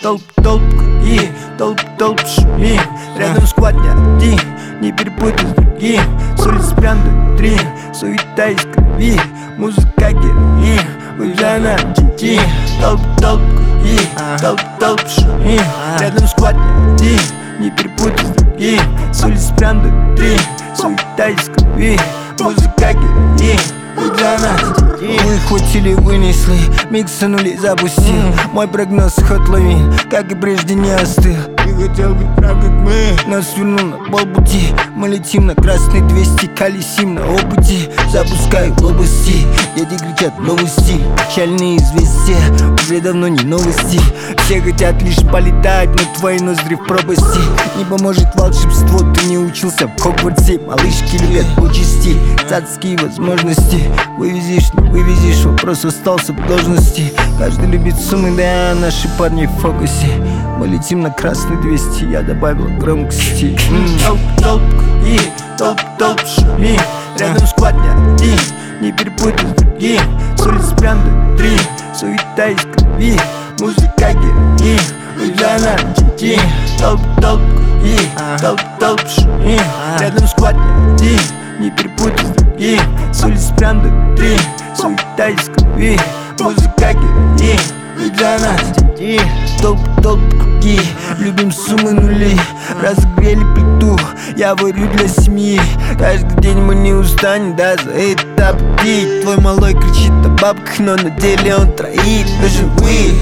толп круги, толп шуми. Рядом сквад не один, не перепутай с другим. С улиц прям до 3, суета из крови. Музыка героин, выезжай на GT. Толп круги, толп шуми. Рядом сквад не один, не перепутай с другим. С улиц прям до 3, суета из крови. Музыка героин, выезжай на GT. Выхватили, вынесли, миксанули, запустил. Мой прогноз ход лавин, как и прежде не остыл. Ты хотел быть прав, как мы. Нас свернул на полпути. Мы летим на красный 200, колесим на опыте. Запускаю в области, дети кричат новости. Печальные известия, уже давно не новости. Все хотят лишь полетать, но твои ноздри в пропасти. Не поможет волшебство, ты не учился в Хогвартсе. Малышки любят почести, царские возможности. Вывезешь, не вывезешь, вопрос остался в должности. Каждый любит суммы, да, наши парни в фокусе. Мы летим на красный 200, я добавил громкости. Толп круги, толп шуми. Рядом сквад не один, не перепутай с другим. С улиц прям до 3, суета из крови. Музыка героин, выезжай на GT. Толп круги, толп шуми. Рядом сквад не один, не перепутай с другим. С улиц прям до 3, суета из крови. Музыка героин, выезжай на GT. Толп круги, любим суммы нули. Разогрели плиту, я варю для семьи. Каждый день мы не устанем, да, за это бдить. Твой малой кричит о бабках, но на деле он троит. Даже вы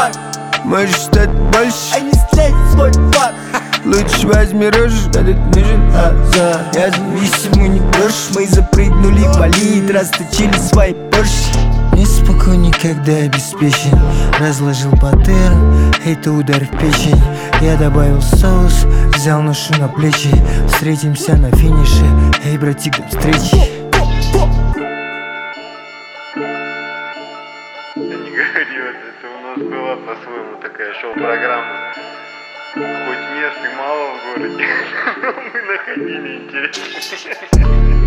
можешь стать больше, а не слезь свой факт. лучше возьми рожь, этот нужен азарт. Я зависимый, не брошь, мы запрыгнули в болид, расточили свои Порш. Не спокоен, никогда обеспечен. Разложил паттерн, это удар в печень. Я добавил соус, взял ношу на плечи. Встретимся на финише, эй, братик, до встречи. Не говори, вот это у нас была по-своему такая шоу-программа. Хоть мест и мало в городе, но мы находили интересно.